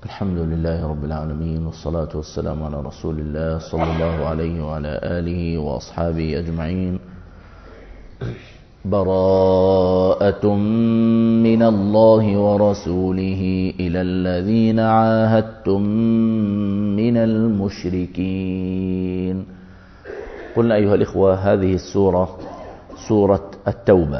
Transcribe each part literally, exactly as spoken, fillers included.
الحمد لله رب العالمين، والصلاة والسلام على رسول الله صلى الله عليه وعلى آله وأصحابه أجمعين. براءة من الله ورسوله إلى الذين عاهدتم من المشركين. قلنا أيها الإخوة، هذه السورة سورة التوبة،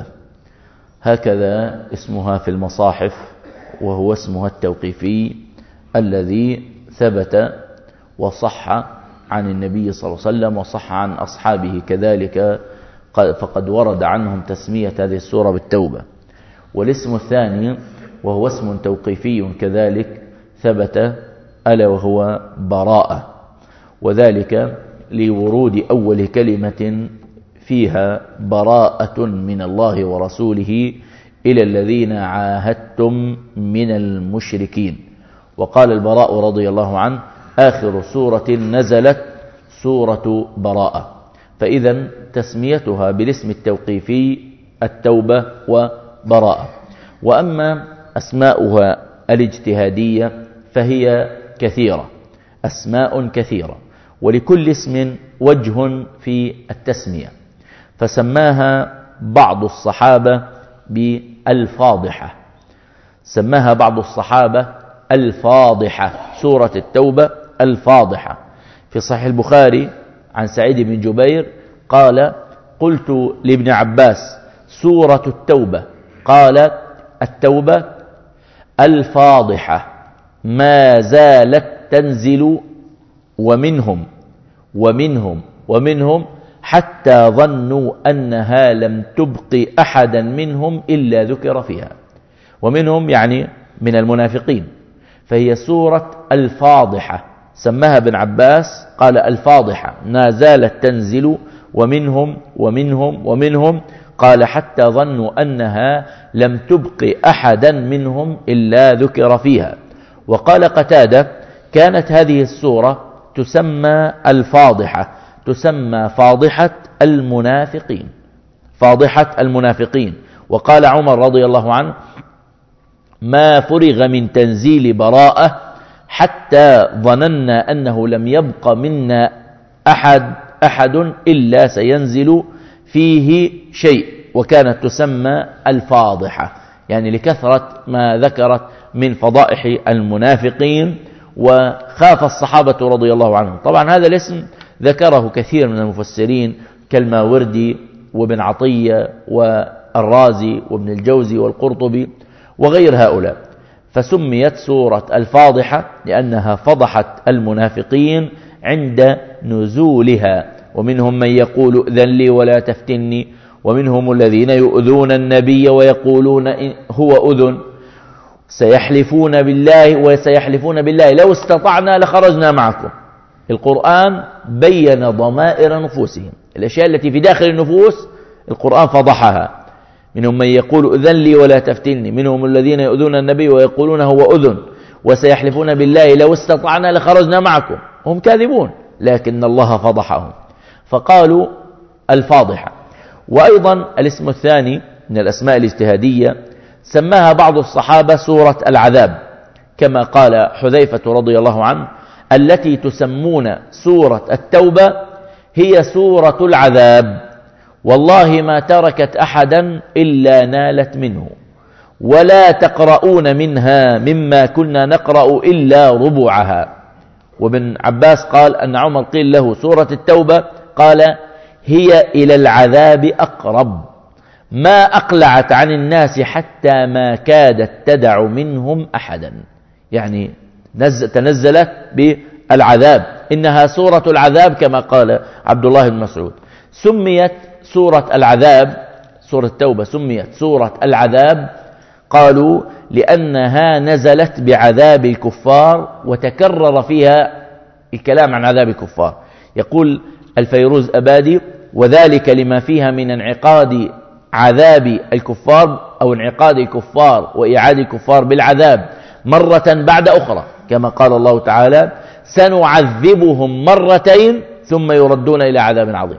هكذا اسمها في المصاحف، وهو اسمها التوقيفي الذي ثبت وصح عن النبي صلى الله عليه وسلم وصح عن أصحابه كذلك، فقد ورد عنهم تسمية هذه السورة بالتوبة. والاسم الثاني وهو اسم توقيفي كذلك ثبت، ألا وهو براءة، وذلك لورود أول كلمة فيها براءة من الله ورسوله إلى الذين عاهدتم من المشركين. وقال البراء رضي الله عنه: آخر سورة نزلت سورة براءة. فإذا تسميتها بالاسم التوقيفي التوبة وبراءة. وأما أسماؤها الاجتهادية فهي كثيرة، أسماء كثيرة، ولكل اسم وجه في التسمية. فسماها بعض الصحابة بالفاضحة، سماها بعض الصحابة الفاضحة، سورة التوبة الفاضحة. في صحيح البخاري عن سعيد بن جبير قال: قلت لابن عباس: سورة التوبة؟ قال: التوبة الفاضحة، ما زالت تنزل ومنهم ومنهم ومنهم حتى ظنوا أنها لم تبق أحدا منهم إلا ذكر فيها. ومنهم يعني من المنافقين. فهي سورة الفاضحة، سماها ابن عباس قال: الفاضحة، ما زالت تنزل ومنهم ومنهم ومنهم، قال: حتى ظنوا أنها لم تبق أحدا منهم إلا ذكر فيها. وقال قتادة: كانت هذه السورة تسمى الفاضحة، تسمى فاضحة المنافقين، فاضحة المنافقين. وقال عمر رضي الله عنه: ما فرغ من تنزيل براءة حتى ظننا أنه لم يبق منا أحد أحد إلا سينزل فيه شيء. وكانت تسمى الفاضحة، يعني لكثرة ما ذكرت من فضائح المنافقين. وخاف الصحابة رضي الله عنهم. طبعا هذا الاسم ذكره كثير من المفسرين كالماوردي وابن عطية والرازي وابن الجوزي والقرطبي وغير هؤلاء. فسميت سورة الفاضحة لأنها فضحت المنافقين عند نزولها. ومنهم من يقول: إذن لي ولا تفتني، ومنهم الذين يؤذون النبي ويقولون هو أذن، سيحلفون بالله وسيحلفون بالله لو استطعنا لخرجنا معكم. القرآن بين ضمائر نفوسهم، الأشياء التي في داخل النفوس القرآن فضحها. منهم من يقول: إذن لي ولا تفتني، منهم الذين يؤذون النبي ويقولون هو أذن، وسيحلفون بالله لو استطعنا لخرجنا معكم. هم كاذبون، لكن الله فضحهم، فقالوا الفاضحة. وأيضا الاسم الثاني من الأسماء الاجتهادية سماها بعض الصحابة سورة العذاب، كما قال حذيفة رضي الله عنه: التي تسمون سورة التوبة هي سورة العذاب، والله ما تركت أحدا إلا نالت منه، ولا تقرؤون منها مما كنا نقرأ إلا ربعها. وابن عباس قال أن عمر قيل له: سورة التوبة؟ قال: هي إلى العذاب أقرب، ما أقلعت عن الناس حتى ما كادت تدع منهم أحدا. يعني تنزلت بالعذاب، إنها سورة العذاب كما قال عبد الله بن مسعود. سميت سورة العذاب، سورة التوبة سميت سورة العذاب، قالوا لأنها نزلت بعذاب الكفار، وتكرر فيها الكلام عن عذاب الكفار. يقول الفيروز أبادي: وذلك لما فيها من انعقاد عذاب الكفار، أو انعقاد الكفار وإعادة الكفار بالعذاب مرة بعد أخرى، كما قال الله تعالى: سنعذبهم مرتين ثم يردون إلى عذاب عظيم.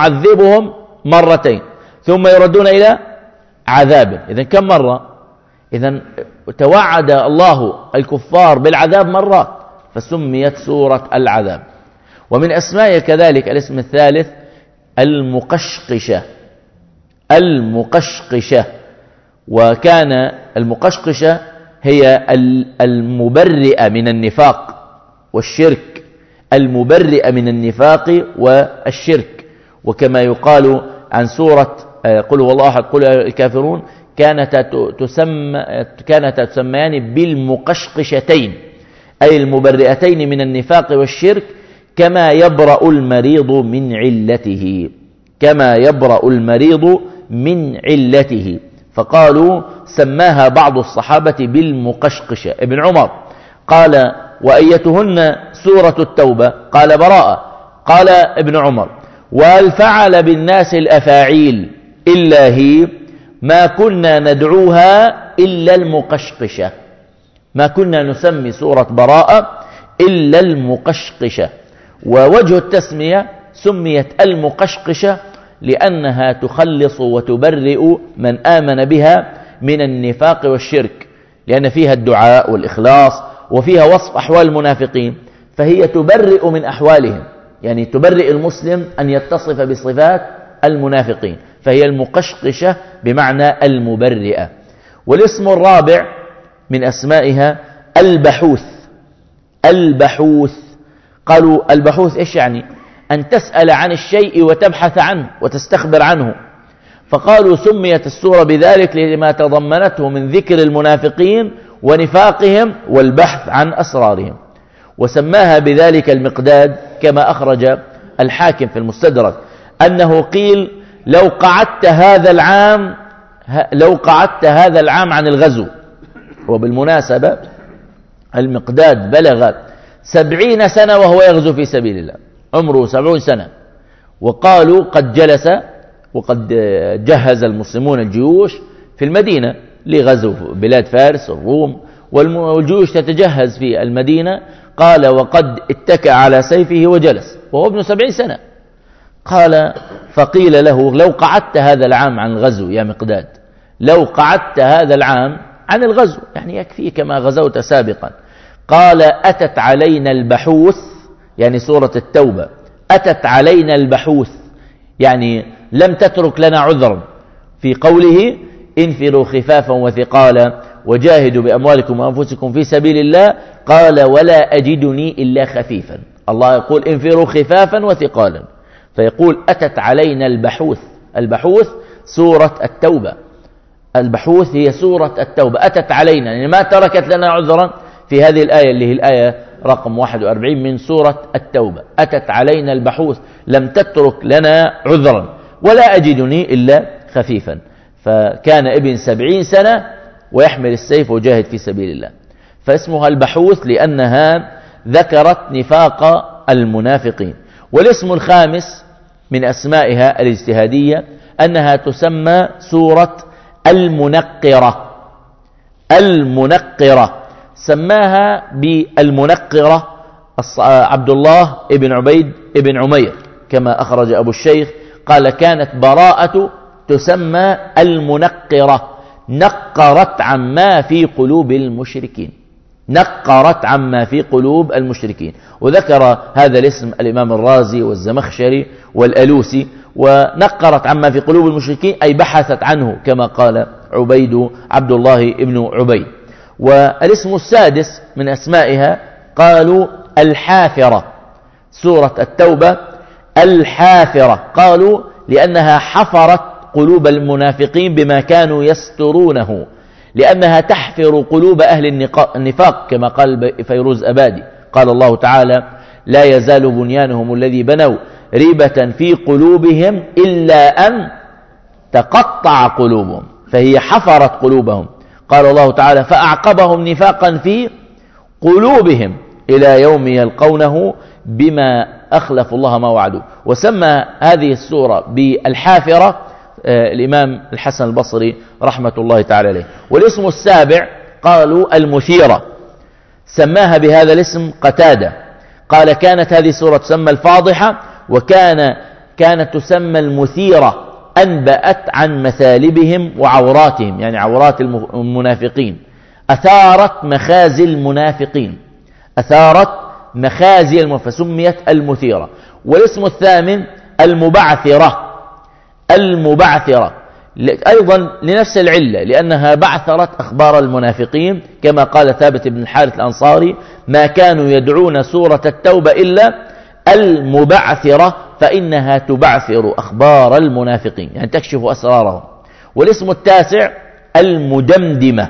سنعذبهم مرتين ثم يردون إلى عذاب. إذن كم مرة؟ إذن توعد الله الكفار بالعذاب مرات فسميت سورة العذاب. ومن أسمائها كذلك الاسم الثالث المقشقشة. المقشقشة، وكان المقشقشة هي المبرئة من النفاق والشرك، المبرئة من النفاق والشرك. وكما يقال عن سورة قل هو الله أحد قل الكافرون كانت تسمى كانت تسميان بالمقشقشتين، أي المبرئتين من النفاق والشرك، كما يبرأ المريض من علته، كما يبرأ المريض من علته. فقالوا سماها بعض الصحابة بالمقشقشة. ابن عمر قال وأيتهن سورة التوبة؟ قال براءة. قال ابن عمر وهل فعل بالناس الأفاعيل إلا هي؟ ما كنا ندعوها إلا المقشقشة، ما كنا نسمي سورة براءة إلا المقشقشة. ووجه التسمية سميت المقشقشة لأنها تخلص وتبرئ من آمن بها من النفاق والشرك، لأن فيها الدعاء والإخلاص، وفيها وصف أحوال المنافقين، فهي تبرئ من أحوالهم، يعني تبرئ المسلم أن يتصف بصفات المنافقين، فهي المقشقشة بمعنى المبرئة. والاسم الرابع من أسمائها البحوث. البحوث، قالوا البحوث إيش يعني؟ أن تسأل عن الشيء وتبحث عنه وتستخبر عنه، فقالوا سميت السورة بذلك لما تضمنته من ذكر المنافقين ونفاقهم والبحث عن أسرارهم. وسماها بذلك المقداد كما أخرج الحاكم في المستدرك أنه قيل لو قعدت هذا العام لو قعدت هذا العام عن الغزو. وبالمناسبة المقداد بلغ سبعين سنة وهو يغزو في سبيل الله، عمره سبعون سنة. وقالوا قد جلس وقد جهز المسلمون الجيوش في المدينة لغزو بلاد فارس الروم، والجيوش تتجهز في المدينة. قال وقد اتكأ على سيفه وجلس وهو ابن سبعين سنة. قال فقيل له لو قعدت هذا العام عن الغزو يا مقداد، لو قعدت هذا العام عن الغزو يعني يكفي كما غزوت سابقا. قال أتت علينا البحوث، يعني سورة التوبة أتت علينا البحوث، يعني لم تترك لنا عذرا في قوله انفروا خفافا وثقالا وجاهدوا بأموالكم وأنفسكم في سبيل الله. قال ولا أجدني إلا خفيفا. الله يقول انفروا خفافا وثقالا، فيقول أتت علينا البحوث. البحوث سورة التوبة، البحوث هي سورة التوبة. أتت علينا يعني ما تركت لنا عذرا في هذه الآية اللي هي الآية رقم واحد وأربعين من سورة التوبة. أتت علينا البحوث، لم تترك لنا عذرا ولا أجدني إلا خفيفا. فكان ابن سبعين سنة ويحمل السيف وجاهد في سبيل الله، فاسمها البحوث لأنها ذكرت نفاق المنافقين. والاسم الخامس من أسمائها الاجتهادية أنها تسمى سورة المنقرة. المنقرة سماها بالمنقرة عبد الله ابن عبيد ابن عمير كما أخرج أبو الشيخ قال كانت براءة تسمى المنقرة، نقرت عما في قلوب المشركين، نقرت عما في قلوب المشركين. وذكر هذا الاسم الإمام الرازي والزمخشري والألوسي. ونقرت عما في قلوب المشركين أي بحثت عنه كما قال عبيد عبد الله ابن عبيد. والاسم السادس من أسمائها قالوا الحافرة. سورة التوبة الحافرة قالوا لأنها حفرت قلوب المنافقين بما كانوا يسترونه، لأنها تحفر قلوب أهل النفاق كما قال فيروز أبادي. قال الله تعالى لا يزال بنيانهم الذي بنوا ريبة في قلوبهم إلا أن تقطع قلوبهم، فهي حفرت قلوبهم. قال الله تعالى فأعقبهم نفاقا في قلوبهم إلى يوم يلقونه بما أخلف الله ما وعدوا. وسمى هذه السورة بالحافرة الإمام الحسن البصري رحمة الله تعالى عليه. والاسم السابع قالوا المثيرة، سماها بهذا الاسم قتادة. قال كانت هذه السورة تسمى الفاضحة، وكان كانت تسمى المثيرة أنبأت عن مثالبهم وعوراتهم، يعني عورات المنافقين، أثارت مخازي المنافقين، أثارت مخازي المنافقين فسميت المثيرة. والاسم الثامن المبعثرة، المبعثرة أيضا لنفس العلة، لأنها بعثرت أخبار المنافقين، كما قال ثابت بن الحارث الأنصاري: ما كانوا يدعون سورة التوبة إلا المبعثرة فإنها تبعثر أخبار المنافقين، يعني تكشف أسرارهم. والاسم التاسع المدمدمة،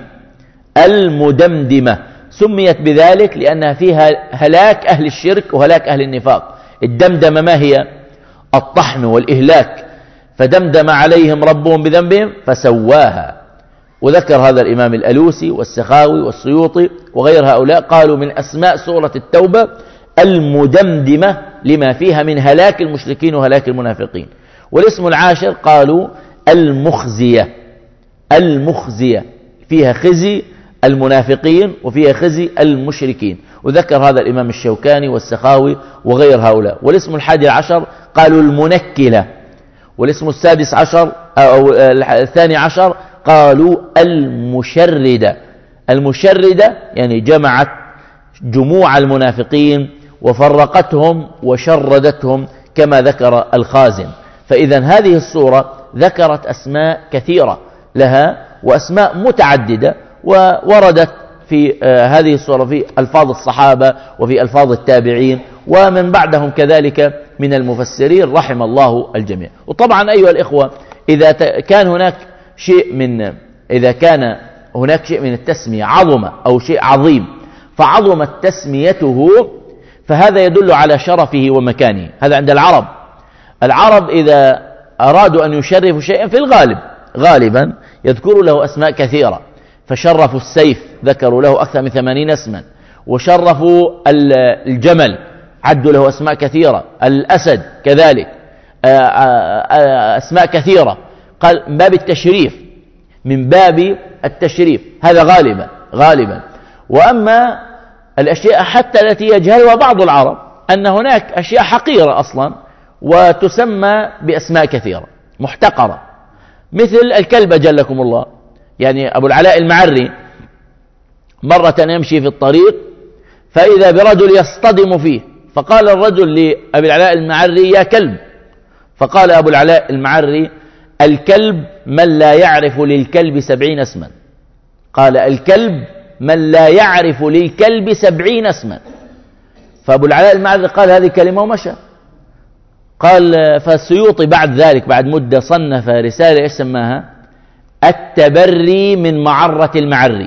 المدمدمة سميت بذلك لأنها فيها هلاك أهل الشرك وهلاك أهل النفاق. الدمدمة ما هي؟ الطحن والإهلاك، فدمدم عليهم ربهم بذنبهم فسواها. وذكر هذا الإمام الألوسي والسخاوي والسيوطي وغير هؤلاء، قالوا من أسماء سورة التوبة المدمدمة لما فيها من هلاك المشركين وهلاك المنافقين. والاسم العاشر قالوا المخزية، المخزية فيها خزي المنافقين وفيها خزي المشركين، وذكر هذا الإمام الشوكاني والسخاوي وغير هؤلاء. والاسم الحادي عشر قالوا المنكلة. والاسم السادس عشر أو الثاني عشر قالوا المشردة، المشردة يعني جمعت جموع المنافقين وفرقتهم وشردتهم كما ذكر الخازن. فإذا هذه السورة ذكرت أسماء كثيرة لها وأسماء متعددة، ووردت في هذه السورة في ألفاظ الصحابة وفي ألفاظ التابعين ومن بعدهم كذلك من المفسرين رحم الله الجميع. وطبعا أيها الإخوة، إذا كان هناك شيء من إذا كان هناك شيء من التسمية عظمة أو شيء عظيم فعظمت تسميته، فهذا يدل على شرفه ومكانه. هذا عند العرب. العرب إذا أرادوا أن يشرفوا شيئا في الغالب غالبا يذكروا له أسماء كثيرة، فشرفوا السيف ذكروا له أكثر من ثمانين اسما، وشرفوا الجمل عدوا له أسماء كثيرة، الأسد كذلك أسماء كثيرة. قال من باب التشريف، من باب التشريف هذا غالبا غالبا. وأما الأشياء حتى التي يجهلها بعض العرب أن هناك أشياء حقيرة أصلا وتسمى بأسماء كثيرة محتقرة، مثل الكلب أجلكم الله. يعني أبو العلاء المعري مرة يمشي في الطريق فإذا برجل يصطدم فيه، فقال الرجل لأبي العلاء المعري: يا كلب. فقال أبو العلاء المعري: الكلب من لا يعرف للكلب سبعين اسما. قال: الكلب من لا يعرف للكلب سبعين اسما. فأبو العلاء المعري قال هذه كلمة ومشى. قال فالسيوطي بعد ذلك بعد مدة صنف رسالة سماها التبري من معرة المعري،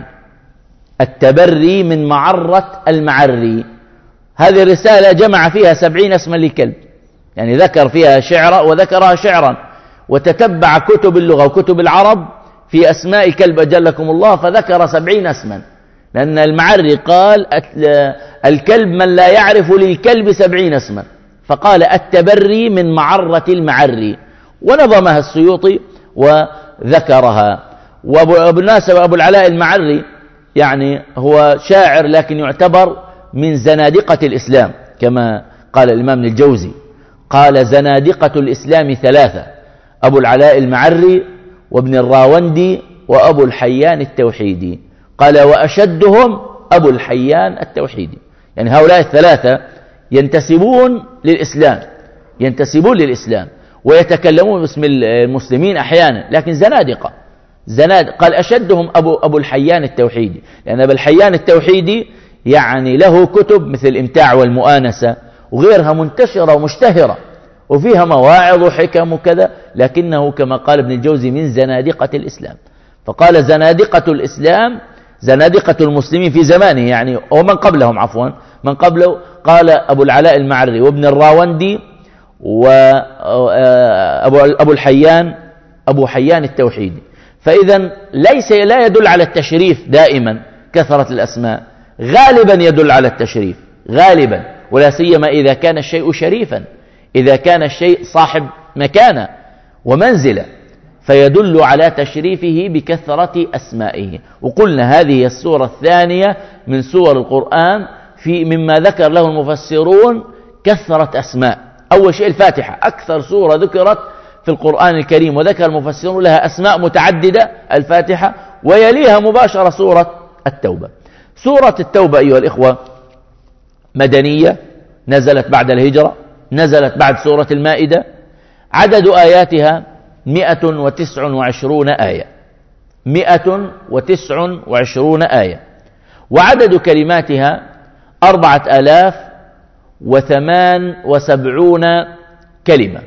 التبري من معرة المعري. هذه الرسالة جمع فيها سبعين اسما للكلب، يعني ذكر فيها شعرا وذكرها شعرا، وتتبع كتب اللغة وكتب العرب في أسماء كلب أجلكم الله فذكر سبعين اسما، لأن المعري قال الكلب من لا يعرف للكلب سبعين اسما، فقال التبري من معرة المعري، ونظمها السيوطي وذكرها. وبالمناسبة أبو العلاء المعري يعني هو شاعر لكن يعتبر من زنادقة الإسلام، كما قال الإمام الجوزي، قال زنادقة الإسلام ثلاثة: أبو العلاء المعري وابن الراوندي وأبو الحيان التوحيدي. قال وأشدهم أبو الحيان التوحيدي. يعني هؤلاء الثلاثة ينتسبون للإسلام، ينتسبون للإسلام ويتكلمون باسم المسلمين أحيانا، لكن زنادقة زناد. قال أشدهم أبو, أبو الحيان التوحيدي، لأن أبو الحيان التوحيدي يعني له كتب مثل الإمتاع والمؤانسة وغيرها منتشرة ومشتهرة وفيها مواعظ وحكم وكذا، لكنه كما قال ابن الجوزي من زنادقة الإسلام. فقال زنادقة الإسلام زنادقة المسلمين في زمانه، يعني ومن قبلهم عفوا من قبله. قال أبو العلاء المعري وابن الراوندي وأبو الحيان أبو حيان التوحيدي. فإذا ليس لا يدل على التشريف دائما كثرة الأسماء، غالبا يدل على التشريف غالبا، ولا سيما إذا كان الشيء شريفا، إذا كان الشيء صاحب مكانة ومنزلة، فيدل على تشريفه بكثرة أسمائه. وقلنا هذه السورة الثانية من سور القرآن في مما ذكر له المفسرون كثرة أسماء. أول شيء الفاتحة، أكثر سورة ذكرت في القرآن الكريم وذكر المفسرون لها أسماء متعددة الفاتحة، ويليها مباشرة سورة التوبة. سورة التوبة أيها الإخوة مدنية، نزلت بعد الهجرة، نزلت بعد سورة المائدة، عدد آياتها مئة وتسع وعشرون آية، مئة وتسع وعشرون آية، وعدد كلماتها أربعة آلاف وثمان وسبعون كلمة،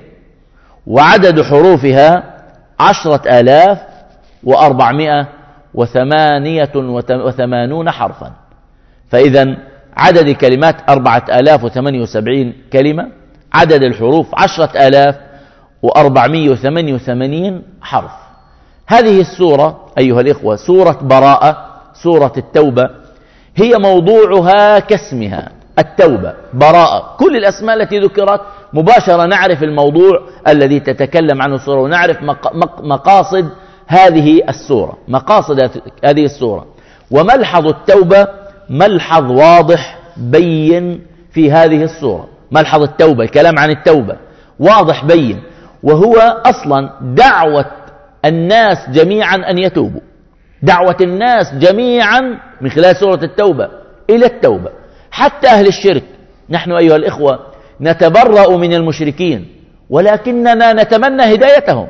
وعدد حروفها عشرة آلاف وأربعمائة وثمانية وثمانون حرفا. فإذا عدد الكلمات أربعة آلاف وثمانية وسبعين كلمة، عدد الحروف عشرة آلاف وأربعمائة وثمانية وثمانين حرف. هذه السورة أيها الإخوة سورة براءة، سورة التوبة، هي موضوعها كاسمها التوبة براءة. كل الأسماء التي ذكرت مباشرة نعرف الموضوع الذي تتكلم عنه السورة، ونعرف مقاصد هذه السورة، مقاصد هذه السورة. وملحظ التوبة ملحظ واضح بين في هذه السورة. ملحظ التوبة، الكلام عن التوبة واضح بين، وهو أصلا دعوة الناس جميعا أن يتوبوا، دعوة الناس جميعا من خلال سورة التوبة إلى التوبة، حتى أهل الشرك. نحن أيها الإخوة نتبرأ من المشركين، ولكننا نتمنى هدايتهم.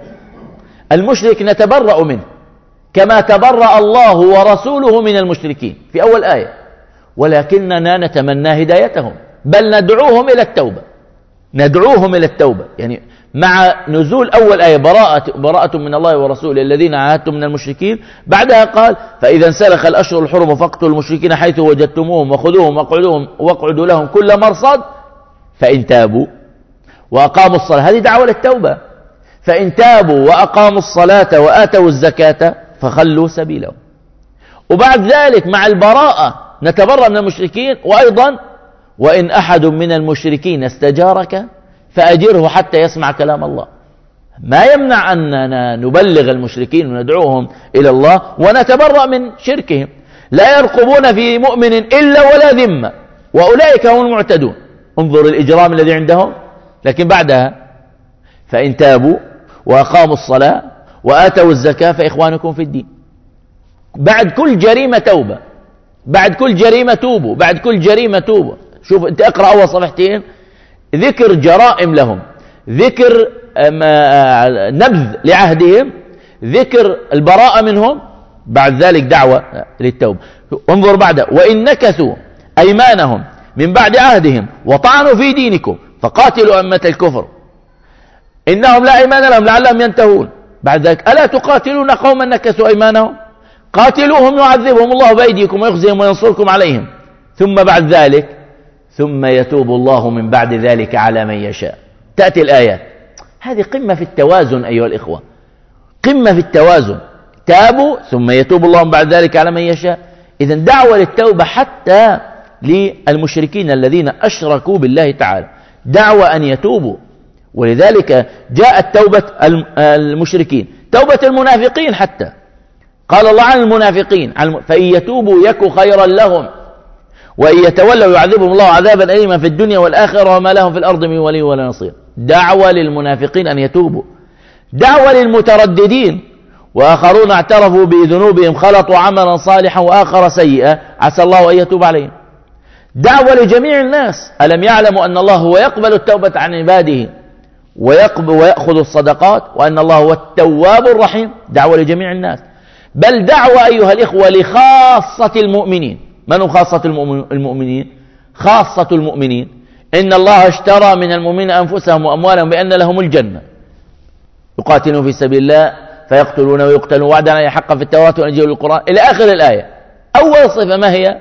المشرك نتبرأ منه كما تبرأ الله ورسوله من المشركين في أول آية، ولكننا نتمنى هدايتهم، بل ندعوهم إلى التوبة، ندعوهم إلى التوبة. يعني مع نزول أول آية براءة, براءة من الله ورسوله الذين عاهدتم من المشركين، بعدها قال فإذا انسلخ الأشهر الحرم فاقتلوا المشركين حيث وجدتموهم وخذوهم واقعدوهم واقعدوا لهم كل مرصد فإن تابوا وأقاموا الصلاة. هذه دعوة للتوبة. فإن تابوا وأقاموا الصلاة وآتوا الزكاة فخلوا سبيلهم. وبعد ذلك مع البراءة نتبرأ من المشركين، وأيضا وإن أحد من المشركين استجارك فأجره حتى يسمع كلام الله. ما يمنع أننا نبلغ المشركين وندعوهم إلى الله ونتبرأ من شركهم. لا يرقبون في مؤمن إلا ولا ذمة وأولئك هم المعتدون. انظر الإجرام الذي عندهم. لكن بعدها فإن تابوا وأقاموا الصلاة وآتوا الزكاة فإخوانكم في الدين. بعد كل جريمة توبة، بعد كل جريمة توبوا، بعد كل جريمة توبوا. شوف أنت اقرأ أول صفحتين ذكر جرائم لهم، ذكر نبذ لعهدهم، ذكر البراءة منهم، بعد ذلك دعوة للتوبة. انظر بعد وإن نكثوا أيمانهم من بعد عهدهم وطعنوا في دينكم فقاتلوا أئمة الكفر إنهم لا أيمان لهم لعلهم ينتهون. بعد ذلك ألا تقاتلون قوما نكثوا أيمانهم قاتلوهم يعذبهم الله بأيديكم ويخزيهم وينصركم عليهم. ثم بعد ذلك ثم يتوب الله من بعد ذلك على من يشاء. تأتي الآيات. هذه قمة في التوازن أيها الإخوة، قمة في التوازن. تابوا ثم يتوب الله من بعد ذلك على من يشاء. إذن دعوة للتوبة حتى للمشركين الذين أشركوا بالله تعالى، دعوة أن يتوبوا. ولذلك جاءت توبة المشركين، توبة المنافقين حتى. قال الله عن المنافقين فإن يتوبوا يك خيرا لهم وإن يتولوا يعذبهم الله عذابا أليما في الدنيا والآخرة وما لهم في الأرض من ولي ولا نصير. دعوة للمنافقين أن يتوبوا، دعوة للمترددين وآخرون اعترفوا بذنوبهم خلطوا عملا صالحا وآخر سيئا عسى الله أن يتوب عليهم. دعوة لجميع الناس. ألم يعلموا أن الله هو يقبل التوبة عن عباده ويقبل ويأخذ الصدقات وأن الله هو التواب الرحيم. دعوة لجميع الناس، بل دعوة أيها الإخوة لخاصة المؤمنين. من هم خاصة المؤمنين؟ خاصة المؤمنين إن الله اشترى من المؤمنين أنفسهم وأموالهم بأن لهم الجنة يقاتلون في سبيل الله فيقتلون ويقتلون وعدا عليه حقا في التوراة والإنجيل والقرآن إلى آخر الآية. أول صفة ما هي؟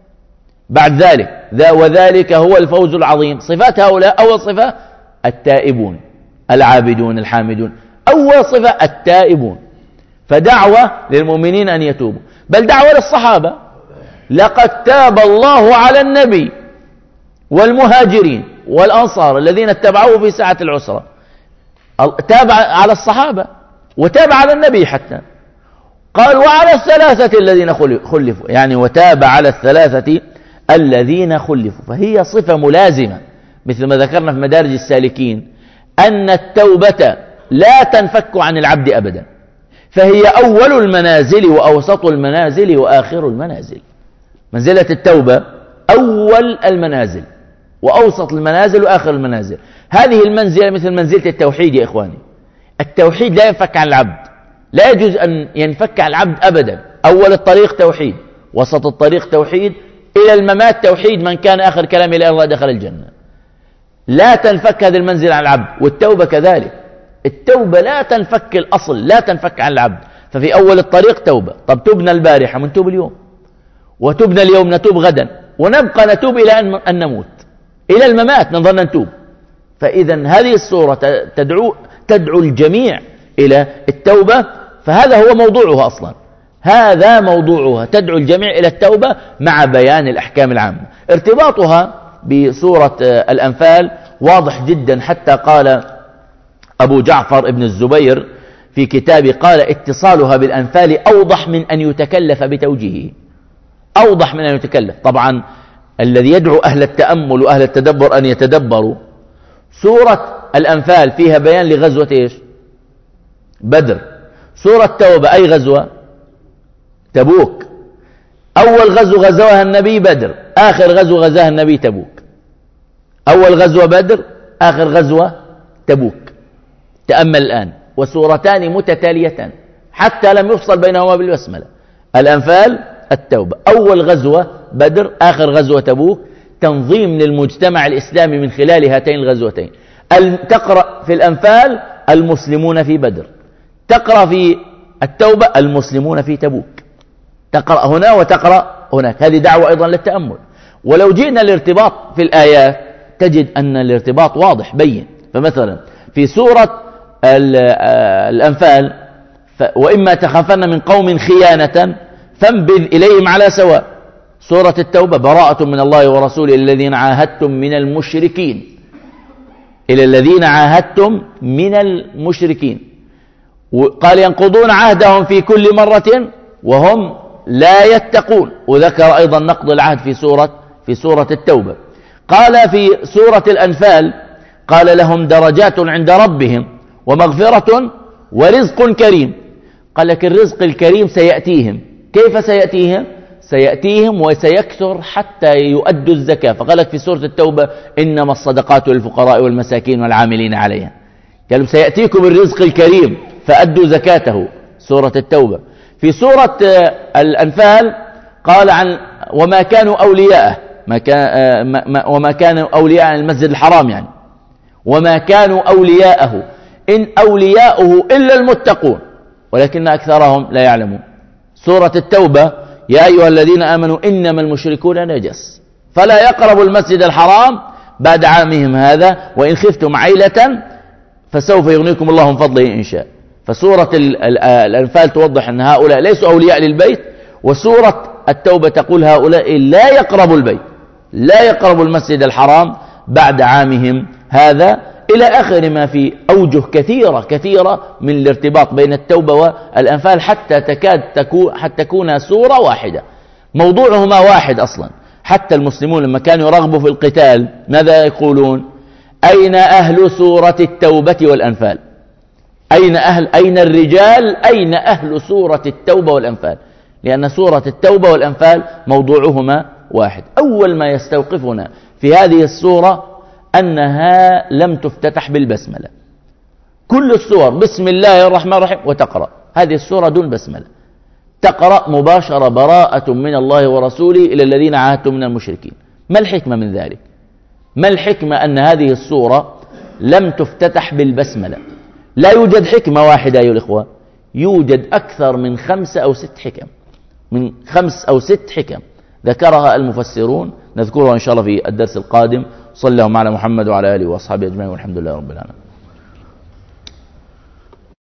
بعد ذلك ذا وذلك هو الفوز العظيم. صفات هؤلاء أول صفة التائبون العابدون الحامدون. أول صفة التائبون. فدعوة للمؤمنين أن يتوبوا، بل دعوة للصحابة. لقد تاب الله على النبي والمهاجرين والأنصار الذين اتبعوه في ساعة العسرة. تاب على الصحابة وتاب على النبي حتى قال وعلى الثلاثة الذين خلفوا، يعني وتاب على الثلاثة الذين خلفوا. فهي صفة ملازمة مثل ما ذكرنا في مدارج السالكين أن التوبة لا تنفك عن العبد أبدا، فهي أول المنازل وأوسط المنازل وآخر المنازل. منزلة التوبة أول المنازل وأوسط المنازل وآخر المنازل. هذه المنزلة مثل منزلة التوحيد يا إخواني. التوحيد لا ينفك عن العبد، لا يجوز أن ينفك عن العبد أبدا. أول الطريق توحيد، وسط الطريق توحيد، إلى الممات توحيد، من كان آخر كلام إلى الله دخل الجنة. لا تنفك هذه المنزلة عن العبد. والتوبة كذلك، التوبة لا تنفك، الأصل لا تنفك عن العبد. ففي أول الطريق توبة. طب تبنى البارحة منتوب اليوم، وتبنى اليوم نتوب غدا، ونبقى نتوب إلى أن نموت، إلى الممات نظل نتوب. فإذا هذه السورة تدعو تدعو الجميع إلى التوبة، فهذا هو موضوعها أصلا، هذا موضوعها، تدعو الجميع إلى التوبة مع بيان الأحكام العامة. ارتباطها بسورة الأنفال واضح جدا، حتى قال أبو جعفر ابن الزبير في كتابه، قال اتصالها بالأنفال أوضح من أن يتكلف بتوجيهه، أوضح من أن يتكلف. طبعا الذي يدعو أهل التأمل وأهل التدبر أن يتدبروا، سورة الأنفال فيها بيان لغزوة إيش؟ بدر. سورة توبة أي غزوة؟ تبوك. أول غزوة غزوها النبي بدر، آخر غزوة غزاها النبي تبوك. أول غزوة بدر، آخر غزوة تبوك. تأمل الآن، وسورتان متتاليتان حتى لم يفصل بينهما بالبسملة. الأنفال، التوبة. أول غزوة بدر، آخر غزوة تبوك، تنظيم للمجتمع الإسلامي من خلال هاتين الغزوتين. تقرأ في الأنفال المسلمون في بدر، تقرأ في التوبة المسلمون في تبوك، تقرأ هنا وتقرأ هناك. هذه دعوة أيضا للتأمل. ولو جئنا الارتباط في الآيات تجد أن الارتباط واضح بين. فمثلا في سورة الأنفال، وإما تخافن من قوم خيانة فانبذ إليهم على سواء. سورة التوبة براءة من الله ورسوله إلى الذين عاهدتم من المشركين، إلى الذين عاهدتم من المشركين. وقال ينقضون عهدهم في كل مرة وهم لا يتقون. وذكر أيضا نقض العهد في سورة في سورة التوبة. قال في سورة الأنفال قال لهم درجات عند ربهم ومغفرة ورزق كريم. قال لك الرزق الكريم سيأتيهم. كيف سيأتيهم؟ سيأتيهم وسيكثر حتى يؤدوا الزكاة. فقال لك في سورة التوبة إنما الصدقات للفقراء والمساكين والعاملين عليها. قالوا سيأتيكم الرزق الكريم فأدوا زكاته، سورة التوبة. في سورة الأنفال قال عن وما كانوا أولياءه، ما كان وما كانوا أولياء المسجد الحرام، يعني وما كانوا أولياءه إن أولياؤه إلا المتقون ولكن أكثرهم لا يعلمون. سورة التوبة يا أيها الذين آمنوا إنما المشركون نجس فلا يقربوا المسجد الحرام بعد عامهم هذا وإن خفتم عيلة فسوف يغنيكم الله من فضله إن شاء. فسورة الأنفال توضح أن هؤلاء ليسوا أولياء للبيت، وسورة التوبة تقول هؤلاء لا يقربوا البيت، لا يقربوا المسجد الحرام بعد عامهم هذا، إلى آخر ما في أوجه كثيرة كثيرة من الارتباط بين التوبة والأنفال، حتى تكاد تكون حتى تكون سورة واحدة، موضوعهما واحد أصلا. حتى المسلمون لما كانوا يرغبوا في القتال ماذا يقولون؟ أين أهل سورة التوبة والأنفال؟ أين أهل أين الرجال؟ أين أهل سورة التوبة والأنفال؟ لأن سورة التوبة والأنفال موضوعهما واحد. أول ما يستوقفنا في هذه السورة أنها لم تفتتح بالبسملة. كل السور بسم الله الرحمن الرحيم وتقرأ. هذه السورة دون بسملة، تقرأ مباشرة براءة من الله ورسوله إلى الذين عاهدتم من المشركين. ما الحكمة من ذلك؟ ما الحكمة أن هذه السورة لم تفتتح بالبسملة؟ لا يوجد حكمة واحدة أيها الإخوة، يوجد أكثر من خمس أو ست حكم، من خمس أو ست حكم ذكرها المفسرون، نذكرها إن شاء الله في الدرس القادم. صلى الله على محمد وعلى آله وأصحابه أجمعين والحمد لله رب العالمين.